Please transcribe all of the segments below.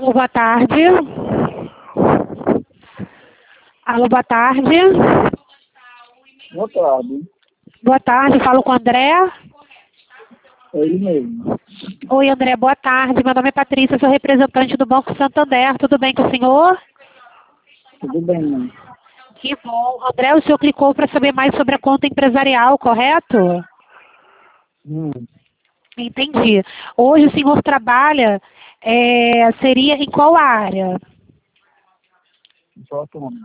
Alô, boa tarde. Alô, boa tarde. Boa tarde. Boa tarde, falo com o André. É ele mesmo. Oi, André, boa tarde. Meu nome é Patrícia, sou representante do Banco Santander. Tudo bem com o senhor? Tudo bem, mãe? Que bom. André, o senhor clicou para saber mais sobre a conta empresarial, correto? Entendi. Hoje o senhor trabalha, seria em qual área? Sou autônomo.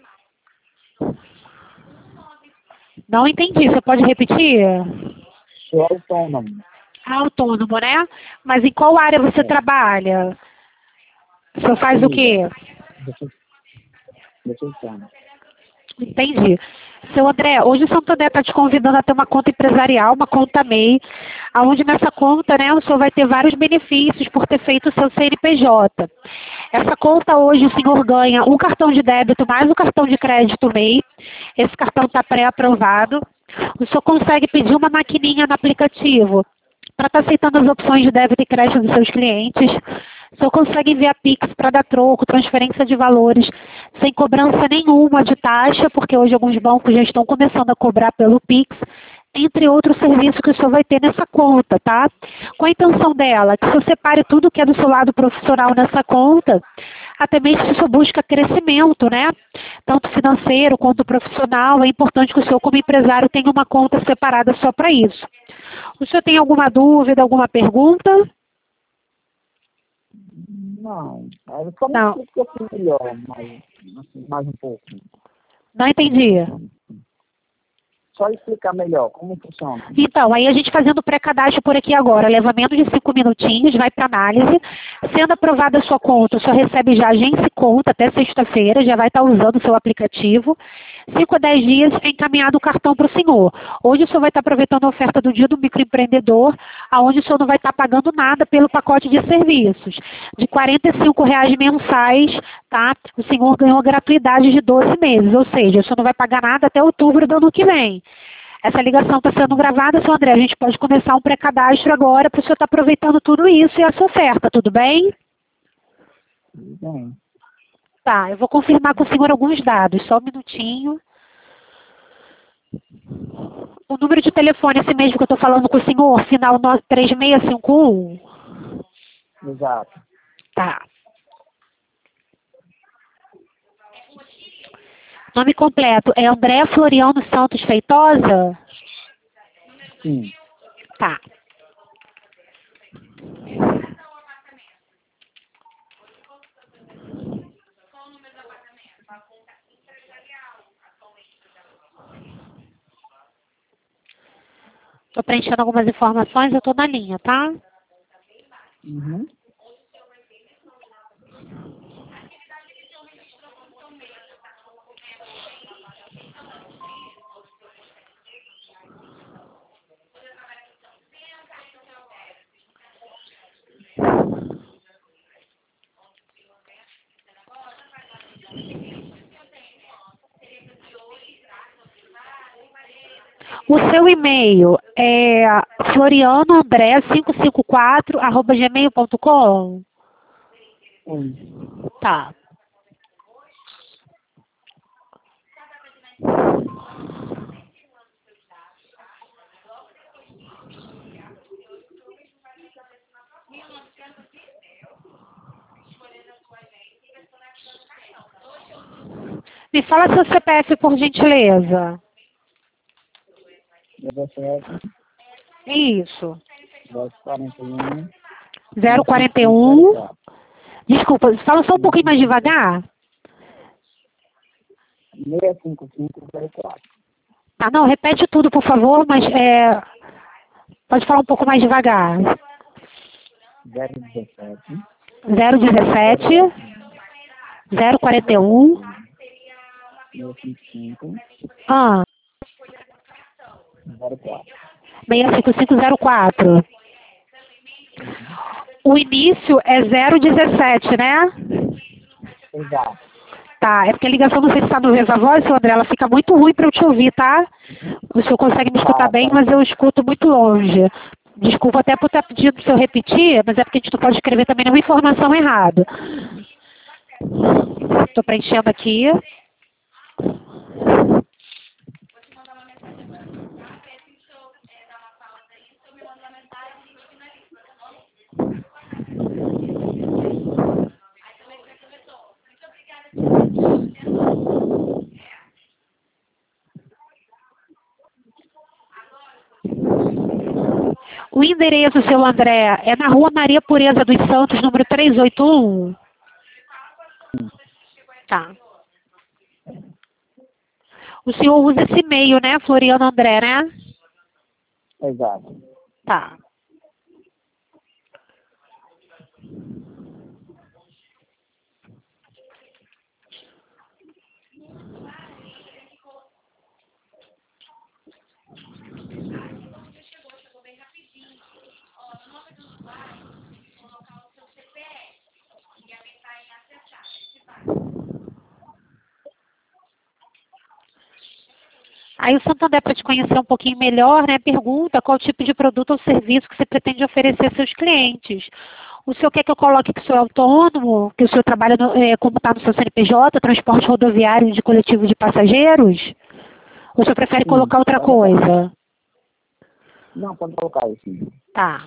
Não entendi, você pode repetir? Sou autônomo. Autônomo, né? Mas em qual área você trabalha? O senhor faz o quê? Deixa eu falar. Entendi. Seu André, hoje o Santander está te convidando a ter uma conta empresarial, uma conta MEI, onde nessa conta, né, o senhor vai ter vários benefícios por ter feito o seu CNPJ. Essa conta hoje o senhor ganha um cartão de débito mais um cartão de crédito MEI. Esse cartão está pré-aprovado. O senhor consegue pedir uma maquininha no aplicativo para estar aceitando as opções de débito e crédito dos seus clientes. O senhor consegue enviar Pix para dar troco, transferência de valores, sem cobrança nenhuma de taxa, porque hoje alguns bancos já estão começando a cobrar pelo Pix, entre outros serviços que o senhor vai ter nessa conta, tá? Com a intenção dela, que o senhor separe tudo que é do seu lado profissional nessa conta, até mesmo se o senhor busca crescimento, né? Tanto financeiro quanto profissional, é importante que o senhor, como empresário, tenha uma conta separada só para isso. O senhor tem alguma dúvida, alguma pergunta? Não. Só me Não, explica assim melhor, mais um pouco. não entendi. Só explicar melhor como funciona. Então, aí a gente fazendo o pré-cadastro por aqui agora, leva menos de 5 minutinhos, vai para análise. Sendo aprovada a sua conta, o senhor recebe já agência e conta até sexta-feira, já vai estar usando o seu aplicativo. 5 a 10 dias é encaminhado o cartão para o senhor. Hoje o senhor vai estar aproveitando a oferta do Dia do Microempreendedor, onde o senhor não vai estar pagando nada pelo pacote de serviços. De R$ 45,00 mensais, tá? O senhor ganhou gratuidade de 12 meses, ou seja, o senhor não vai pagar nada até outubro do ano que vem. Essa ligação está sendo gravada, seu André. A gente pode começar um pré-cadastro agora para o senhor estar aproveitando tudo isso e essa oferta, tudo bem? Tudo bem. Tá, eu vou confirmar com o senhor alguns dados, só um minutinho. O número de telefone, esse mesmo que eu estou falando com o senhor, final 3651? Exato. Tá. Nome completo é André Floriano Santos Feitosa? Sim. Tá. Estou preenchendo algumas informações, eu estou na linha, tá? Uhum. O seu e-mail é florianoandré554@gmail.com? Sim. Tá. Me fala seu CPF, por gentileza. 17, Isso. 1041, 041. Desculpa, fala só um pouquinho mais devagar. 65504. Tá, não, repete tudo, por favor, mas pode falar um pouco mais devagar. 017, 017, 041, 655, ah, 04. 65504. O início é 017, né? Exato. Tá, é porque a ligação, não sei se está no Viva Voz, seu André, ela fica muito ruim para eu te ouvir, tá? O senhor consegue me escutar bem, mas eu escuto muito longe. Desculpa até por estar pedindo para eu repetir, mas é porque a gente não pode escrever também nenhuma informação errada. Estou preenchendo aqui. O endereço, seu André, é na Rua Maria Pureza dos Santos, número 381? Tá. O senhor usa esse e-mail, né, Floriano André, né? Exato. Tá. Aí o Santander, para te conhecer um pouquinho melhor, né, pergunta qual tipo de produto ou serviço que você pretende oferecer aos seus clientes. O senhor quer que eu coloque que o senhor é autônomo, que o senhor trabalha como está no seu CNPJ, transporte rodoviário de coletivo de passageiros? Ou o senhor prefere colocar outra coisa? Não, pode colocar isso. Tá.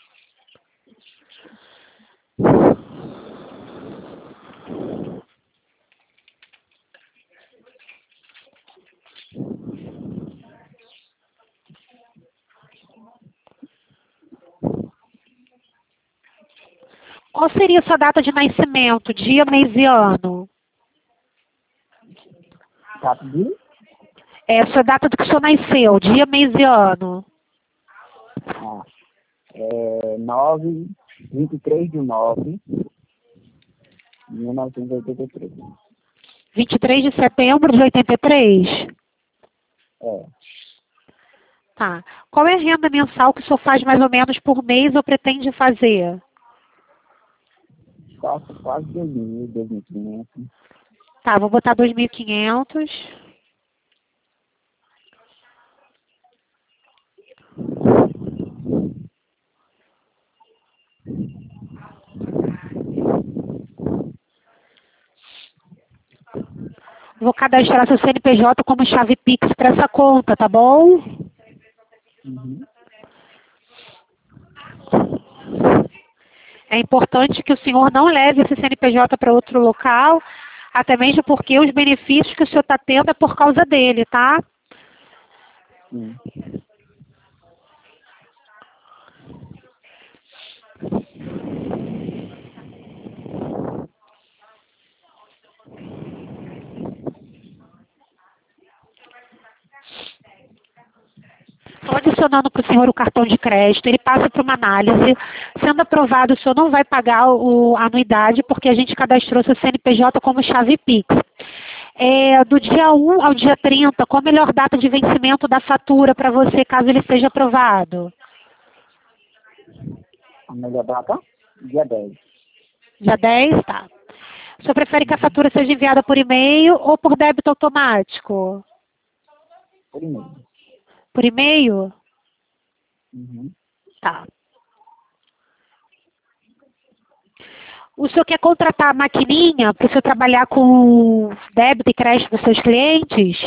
Qual seria a sua data de nascimento, dia, mês e ano? Data de? É a sua data do que o senhor nasceu, dia, mês e ano. 23/9/1983. 23 de setembro de 83? É, Tá. Qual é a renda mensal que o senhor faz mais ou menos por mês ou pretende fazer? faço quase 2.000, 2.500. Tá, vou botar 2.500. Vou cadastrar seu CNPJ como chave Pix para essa conta, tá bom? Uhum. É importante que o senhor não leve esse CNPJ para outro local, até mesmo porque os benefícios que o senhor está tendo é por causa dele, tá? Sim. Estou adicionando para o senhor o cartão de crédito, ele passa por uma análise. Sendo aprovado, o senhor não vai pagar a anuidade, porque a gente cadastrou seu CNPJ como chave Pix. Do dia 1 ao dia 30, qual a melhor data de vencimento da fatura para você, caso ele seja aprovado? A melhor data? Dia 10. Dia 10, tá. O senhor prefere que a fatura seja enviada por e-mail ou por débito automático? Por e-mail. Por e-mail? Uhum. Tá. O senhor quer contratar a maquininha para o senhor trabalhar com débito e crédito dos seus clientes?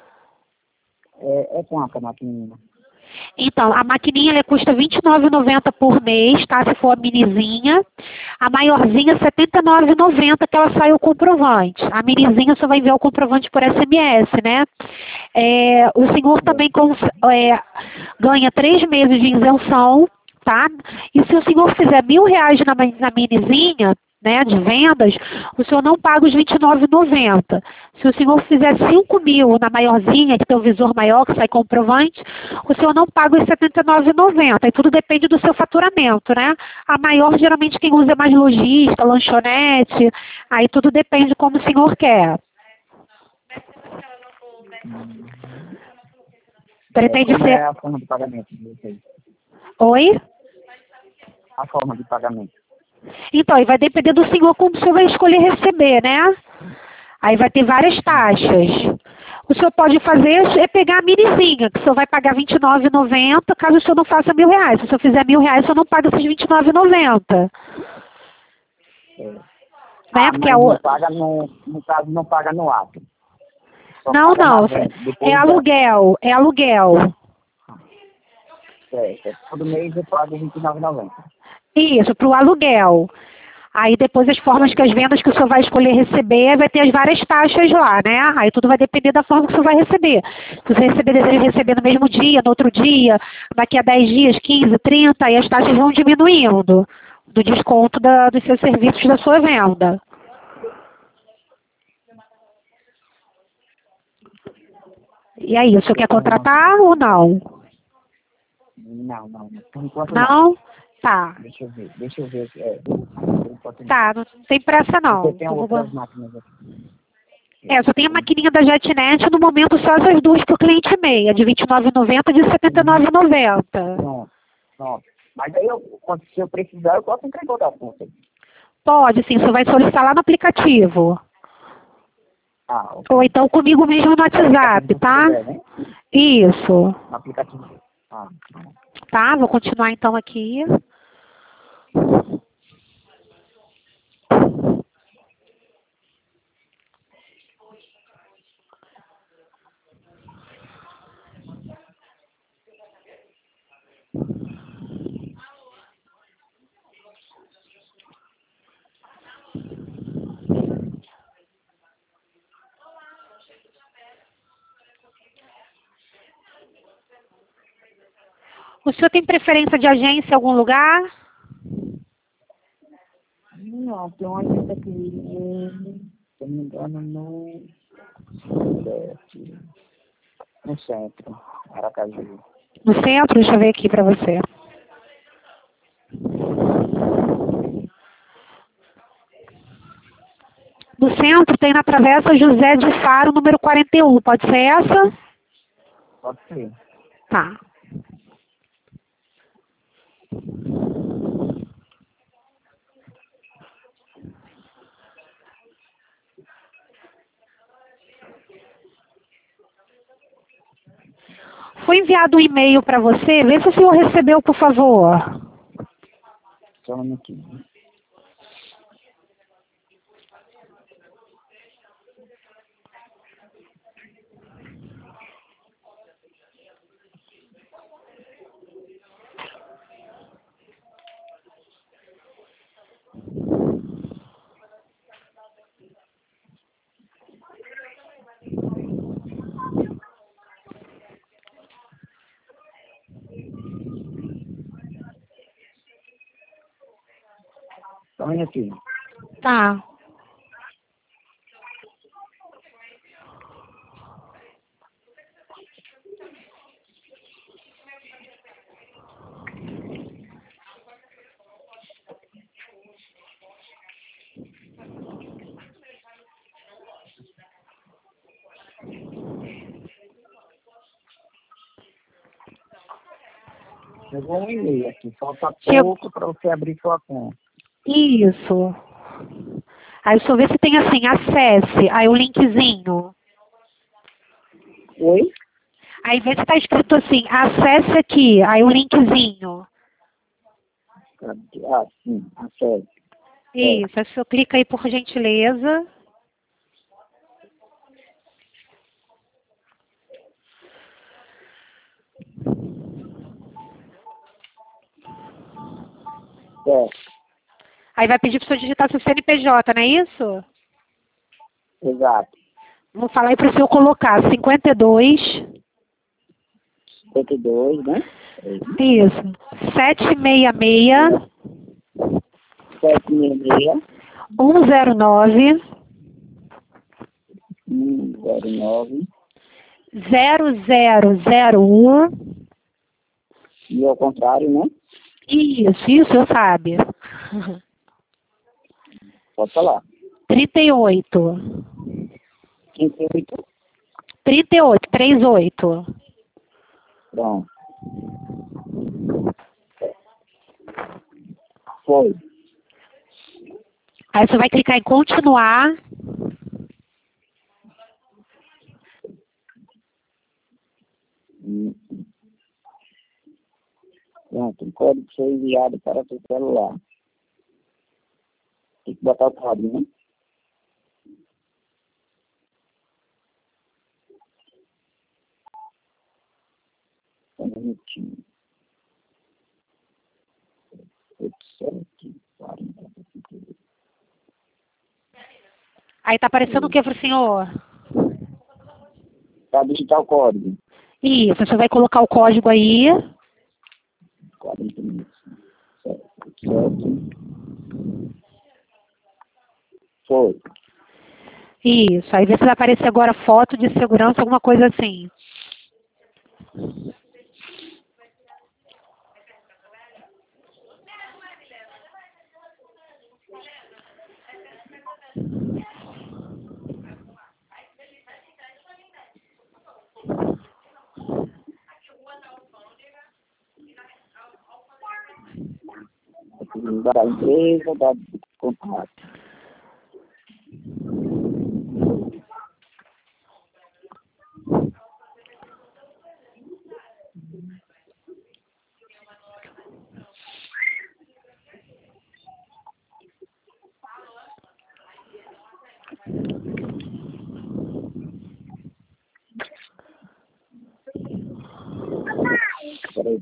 É quanto a maquininha? Então, a maquininha ela custa R$ 29,90 por mês, tá? Se for a minizinha. A maiorzinha, R$ 79,90 que ela sai o comprovante. A minizinha só vai enviar o comprovante por SMS, né? O senhor também ganha 3 meses de isenção, tá? E se o senhor fizer R$ 1.000 na minizinha, né, de vendas, o senhor não paga os R$ 29,90. Se o senhor fizer 5.000 na maiorzinha, que tem o visor maior, que sai comprovante, o senhor não paga os R$ 79,90. E tudo depende do seu faturamento, né? A maior, geralmente, quem usa é mais lojista, lanchonete, aí tudo depende como o senhor quer. Pretende Como ser... é a forma de pagamento de vocês? Oi? A forma de pagamento. Então, aí vai depender do senhor como o senhor vai escolher receber, né? Aí vai ter várias taxas. O senhor pode fazer é pegar a minizinha, que o senhor vai pagar R$ 29,90 caso o senhor não faça R$ 1.000. Se o senhor fizer R$ 1.000, o senhor não paga esses R$ 29,90. É. Né? Porque Mas não paga no caso, não paga no ato. Só Não, paga na não. venda. É Depois aluguel. É aluguel. todo mês eu pago R$ 29,90. Isso, para o aluguel. Aí depois as formas que as vendas que o senhor vai escolher receber, vai ter as várias taxas lá, né? Aí tudo vai depender da forma que o senhor vai receber. Se você deseja receber no mesmo dia, no outro dia, daqui a 10 dias, 15, 30, aí as taxas vão diminuindo do desconto dos seus serviços da sua venda. E aí, o senhor quer contratar ou não? Não. Por enquanto não. Não? Tá. Deixa eu ver. Por enquanto não. Tá, não tem pressa não. Você tem outras máquinas aqui. Só tem a maquininha da JetNet, no momento só essas duas por cliente meia, de R$ 29,90 e de R$ 79,90. Pronto. Mas aí, se eu precisar, eu posso entregar outra conta. Pode, sim, você vai solicitar lá no aplicativo. Ok. Ou então comigo mesmo no WhatsApp, tá? Puder, né? Isso. No aplicativo. Tá, vou continuar então aqui. O senhor tem preferência de agência em algum lugar? Não, tem uma agência aqui, se eu não me engano, no centro, Aracaju. No centro? Deixa eu ver aqui pra você. No centro tem na Travessa José de Faro, número 41. Pode ser essa? Pode ser. Tá. Foi enviado um e-mail para você. Vê se o senhor recebeu, por favor. Só um minutinho. Só um minutinho. Tá. Chegou um e-mail aqui, falta Chegou. pouco para você abrir sua conta. Isso. Aí o senhor vê se tem assim, acesse. Aí o linkzinho. Oi? Aí vê se tá escrito assim, acesse aqui. Aí o linkzinho. Sim, acesse. Isso. Aí o senhor clica aí por gentileza. Aí vai pedir para o senhor digitar seu CNPJ, não é isso? Exato. Vou falar aí para o senhor colocar 52. 52, né? Isso. 766 766 109 109 0001. e ao contrário, né? Isso, eu sabe. Pode falar. 38. 58. 38. Pronto. Foi. Aí você vai clicar em continuar. que o código foi enviado para o seu celular. Tem que botar o código, né? Só um minutinho. 87, 40, 52. Aí tá aparecendo o que pro senhor? Para digitar o código. Isso, você vai colocar o código aí. 40 minutos. 7. Foi. Isso, aí vê se vai aparecer agora foto de segurança, alguma coisa assim. Da empresa, da contato. Peraí.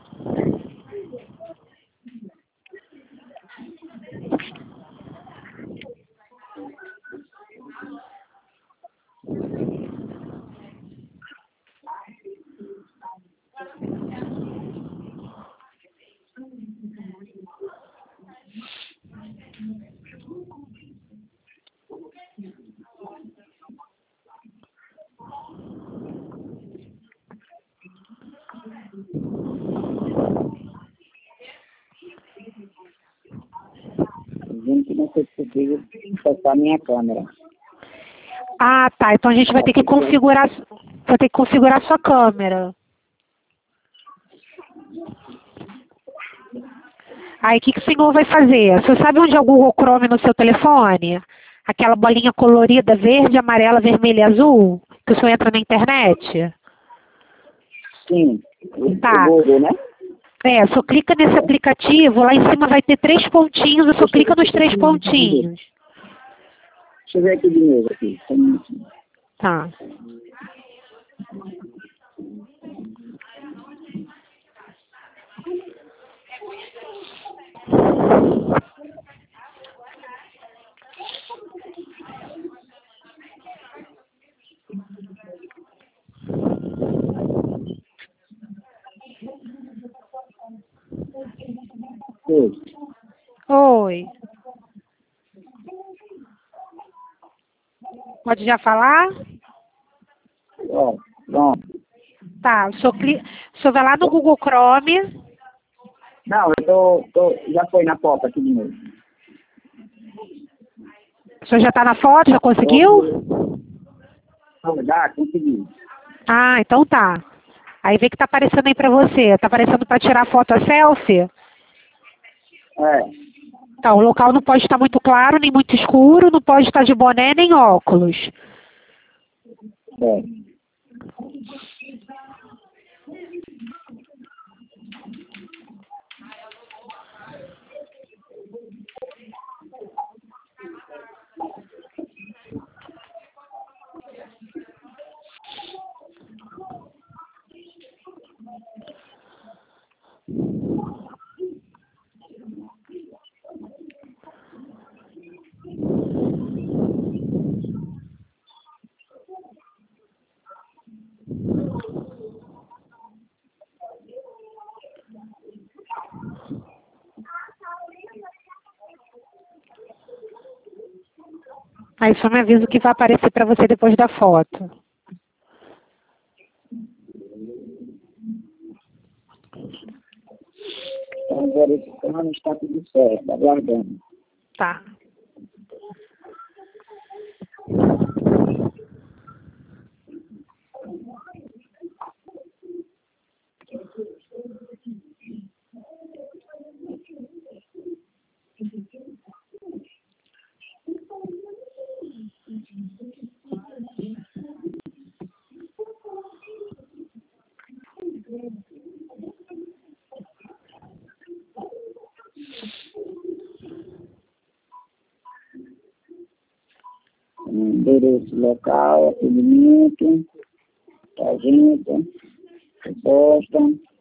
Dizendo que não foi possível acessar a minha câmera. Ah, tá. Então a gente vai ter que configurar sua câmera. Aí o que o senhor vai fazer? Você sabe onde é o Google Chrome no seu telefone? Aquela bolinha colorida verde, amarela, vermelha e azul? Que o senhor entra na internet? Sim. Tá. O Google, né? É, só clica nesse aplicativo, lá em cima vai ter 3 pontinhos, só clica nos 3 pontinhos. Deixa eu ver aqui de novo. Aqui. Só um minutinho. Tá. Foi. Oi. Pode já falar? Ó, pronto. Tá, o senhor vai lá no Google Chrome. Não, eu já foi na foto aqui de novo. O senhor já está na foto, já conseguiu? Já, consegui. Ah, então tá. Aí vê que tá aparecendo aí pra você. Tá aparecendo pra tirar foto a selfie? É, Então, o local não pode estar muito claro, nem muito escuro, não pode estar de boné nem óculos. é. Aí só me avisa o que vai aparecer pra você depois da foto. Então, verificando, está tudo certo, aguardando. Tá. endereço local, atendimento, agenda, resposta.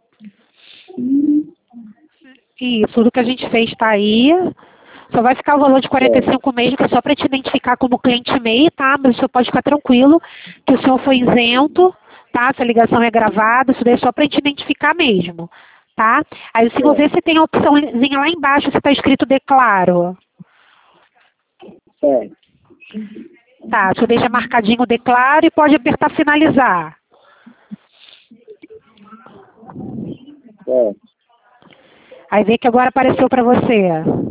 Isso, tudo que a gente fez está aí. Só vai ficar o valor de 45 meses, que é só para te identificar como cliente MEI, tá? Mas o senhor pode ficar tranquilo que o senhor foi isento, tá? Essa ligação é gravada, isso daí é só para te identificar mesmo, tá? Aí o senhor vê se tem a opçãozinha lá embaixo, se está escrito declaro. Certo. Tá, o senhor deixa marcadinho o declaro e pode apertar finalizar. Certo. Aí vê que agora apareceu para você.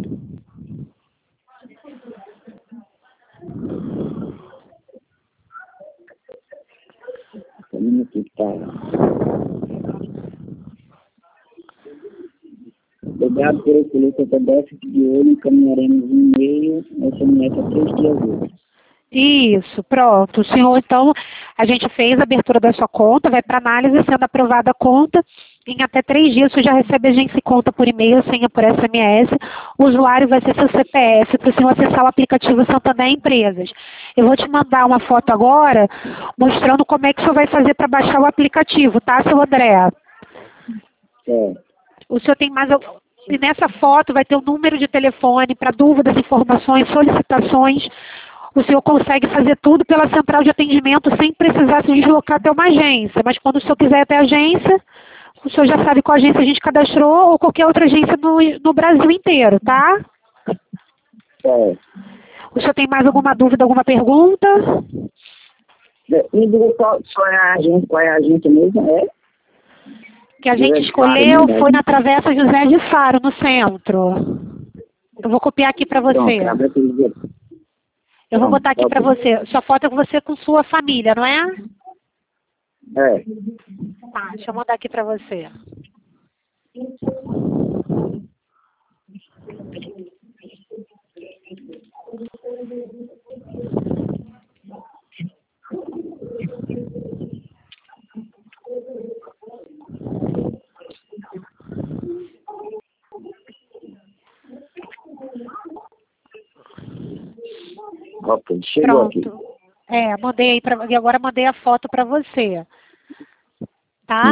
Obrigado por escolher seu cadastro de olho, encaminharemos um e-mail, SMS a 3 dias úteis. Isso, pronto. O senhor, então, a gente fez a abertura da sua conta, vai para análise, sendo aprovada a conta, em até 3 dias você já recebe a agência conta por e-mail, senha por SMS, o usuário vai ser seu CPF, para o senhor acessar o aplicativo Santander Empresas. Eu vou te mandar uma foto agora, mostrando como é que o senhor vai fazer para baixar o aplicativo, tá, seu André? O senhor tem mais... E nessa foto vai ter o número de telefone para dúvidas, informações, solicitações. O senhor consegue fazer tudo pela central de atendimento sem precisar se deslocar até uma agência. Mas quando o senhor quiser ir até a agência, o senhor já sabe qual agência a gente cadastrou ou qualquer outra agência no Brasil inteiro, tá? O senhor tem mais alguma dúvida, alguma pergunta? Me diga qual é a agência mesmo, que a gente escolheu foi na Travessa José de Faro, no centro. Eu vou copiar aqui para você. Eu vou botar aqui para você. Sua foto é com você com sua família, não é? Tá, deixa eu mandar aqui para você. Ok, chegou. Pronto. Aqui. Mandei aí e agora mandei a foto para você. Tá?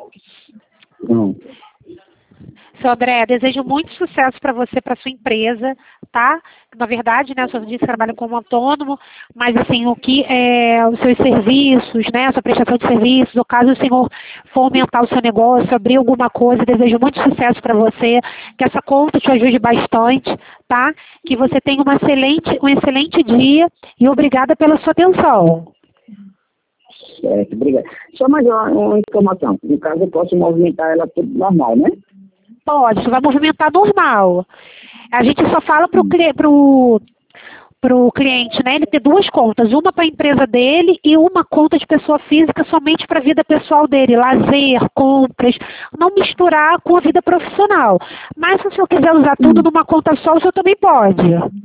Seu André, desejo muito sucesso para você, para sua empresa, tá? Na verdade, né, o senhor disse que trabalha como autônomo, mas assim, o que é os seus serviços, né, a sua prestação de serviços, ou caso o senhor for aumentar o seu negócio, abrir alguma coisa, desejo muito sucesso para você, que essa conta te ajude bastante, tá? Que você tenha um excelente dia e obrigada pela sua atenção. Certo, obrigado. Só mais uma informação. No caso, eu posso movimentar ela tudo normal, né? Pode, você vai movimentar normal. A gente só fala pro cliente, né? Ele ter 2 contas, uma para a empresa dele e uma conta de pessoa física somente para a vida pessoal dele, lazer, compras, não misturar com a vida profissional. Mas se o senhor quiser usar tudo numa conta só, o senhor também pode.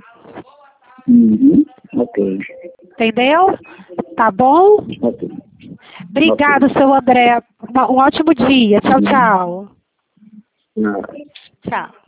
Ok. Entendeu? Tá bom? Ok. Obrigado, seu André. Um ótimo dia. Tchau, tchau. Tchau.